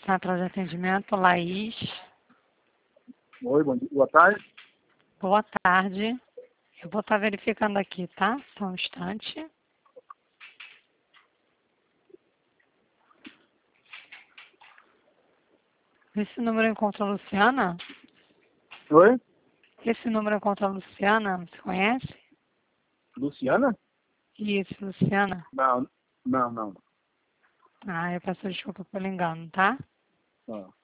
Central de atendimento, Laís. Oi, bom dia, boa tarde. Boa tarde. Eu vou estar verificando aqui, tá? Só um instante. Esse número encontra a Luciana? Oi? Esse número encontra a Luciana? Você conhece? Luciana? Isso, Luciana. Não. Ah, eu peço desculpa pelo engano, tá? Não.